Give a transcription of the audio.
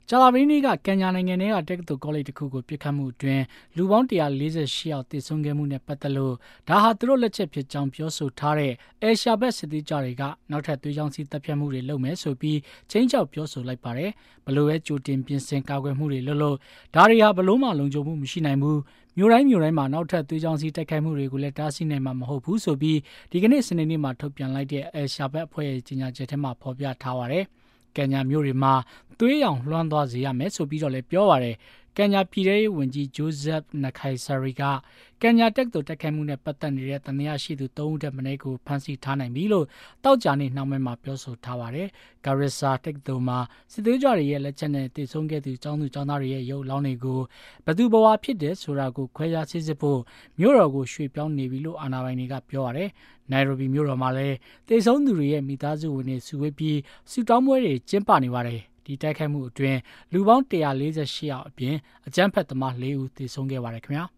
ကြာလာပရီနေ့ကကန်ညာနိုင်ငံထဲကတက္ကသိုလ်ကောလိပ်တစ်ခုကိုပြစ်ခတ်မှုအတွင်းလူပေါင်း148ယောက်သေဆုံးခဲ့မှုနဲ့ပတ်သက်လို့ဒါဟာသူတို့လက်ချက်ဖြစ်ကြောင်းပြောဆိုထားတဲ့အဲရှာဘက်စစ်သည်ကြတွေကနောက်ထပ်သွေးချောင်းစီးတပ်ဖြတ်မှုတွေလုပ်မယ်ဆိုပြီးချင်းချောက်ပြောဆိုလိုက်ပါတယ်။ဘလို့ပဲကြိုတင်ပြင်ဆင်ကာကွယ်မှုတွေလုပ်လို့ဒါတွေဟာဘလို့မှလုံခြုံမှုမရှိနိုင်ဘူး။မြို့တိုင်းမှာနောက်ထပ်သွေးချောင်းစီးတိုက်ခိုက်မှုတွေကိုလည်းတားဆီးနိုင်မှာမဟုတ်ဘူးဆိုပြီးဒီကနေ့စနေနေ့မှာထုတ်ပြန်လိုက်တဲ့အဲရှာဘက်အဖွဲ့ရဲ့ကြေညာချက်ထဲမှာဖော်ပြထားပါတယ်။ကန်ညာမျိုးတွေမှာသွေးရောင်လွှမ်းသွားစေရမယ်ဆိုပြီးတော့လည်းပြောပါတယ်။ကန်ညာပြည်ထောင်ဝန်ကြီးဂျိုးဇက်နခိုင်ဆာရီကကန်ညာတက္ကသိုလ်တက်ခိုက်မှုနဲ့ပတ်သက်နေတဲ့တန်ရာရှိသူ3ဦးတက်မင်းကိုဖမ်းဆီးထားနိုင်ပြီလို့တောက်ကြနေနှောင်းမဲမှာပြောဆိုထားပါတယ်။ဂါရစ်ဆာတက္ကသိုလ်မှာစစ်သွေးကြွတွေရဲ့လက်ချက်နဲ့တည်ဆုံခဲ့သူကျောင်းသားတွေရဲ့ရုပ်လောင်းတွေကိုဘသူဘဝဖြစ်တယ်ဆိုတာကိုခွဲခြားစစ်ဖို့မြို့တော်ကိုရွှေ့ပြောင်းနေပြီလို့အာဏာပိုင်တွေကပြောပါတယ်။နိုင်ရိုဘီမြို့တော်မှာလည်းတည်ဆုံသူတွေရဲ့မိသားစုဝင်တွေစုဝေးပြီးစုတောင်းပွဲတွေကျင်းပနေပါတယ်။ဒီတိုက်ခိုက်မှုအတွင်းလူပေါင်း148ယောက်အပြင်အကြမ်းဖက်သမား4ဦးသေဆုံးခဲ့ပါတယ်ခင်ဗျာ။